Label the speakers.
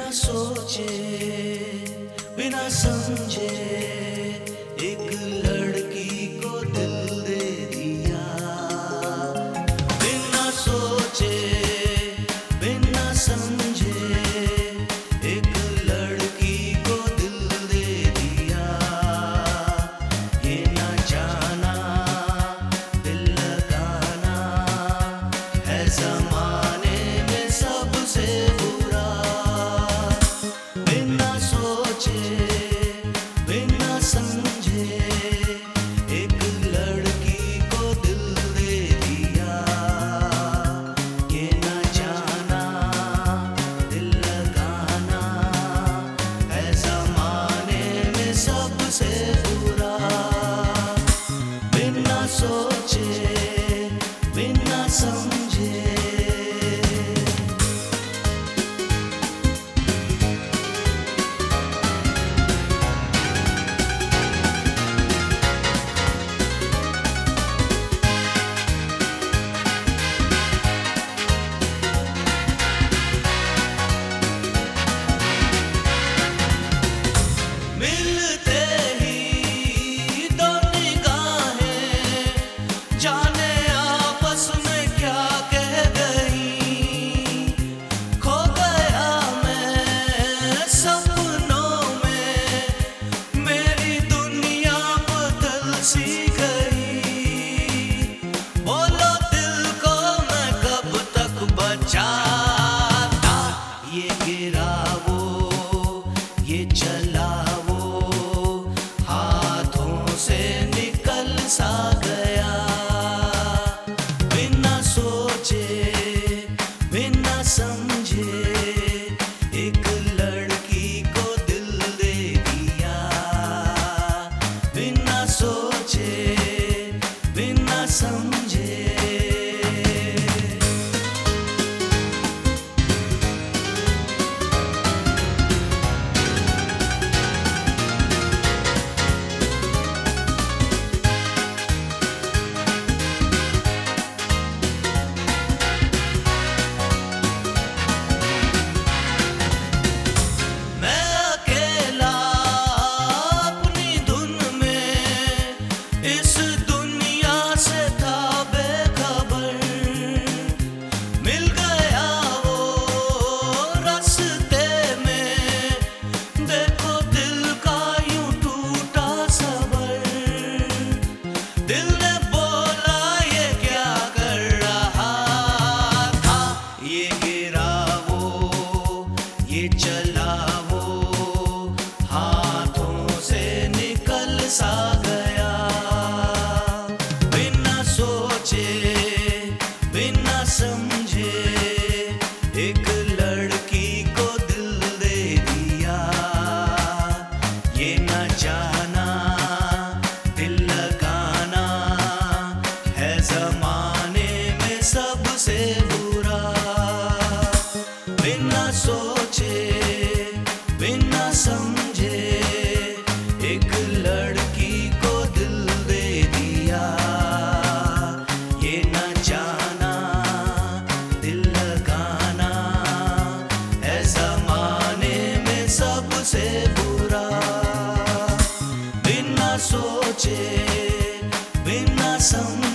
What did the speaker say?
Speaker 1: सोचे बिना समझे एक लड़की को दिल दे दिया। बिना सोचे बिना समझे एक लड़की को दिल दे दिया। ये ना जाना दिल लगाना है ज़माने में सबसे बुरा। बिना सोचे बिना समझे एक लड़की को दिल दे दिया। ये ना जाना दिल लगाना है ज़माने में सबसे बुरा। बिना सोचे बिना समझे। मिलते ही दो निगाहें जाने आपस में क्या कह गई। खो गया मैं सपनों में मेरी दुनिया बदल सी गई। बोलो दिल को मैं कब तक बचाता। ये गिरा वो ये चला निकल सा गया। बिना सोचे बिना समझे एक लड़की को दिल दे दिया। बिना सोचे बिना समझे। इस दुनिया से था बेखबर। मिल गया वो रास्ते में देखो दिल का यूं टूटा सबर। दिल ने बोला ये क्या कर रहा था। ये गिरा वो ये चला वो हाथों से निकल सा गया। बिना समझे एक लड़की को दिल दे दिया। ये न जाना दिल लगाना है ज़माने में सबसे बुरा। बिना सोचे बिना समझे एक लड़की को दिल दे दिया। ये न जाना दिल लगाना है ज़माने में सबसे बुरा। बिना सोचे बिना समझे।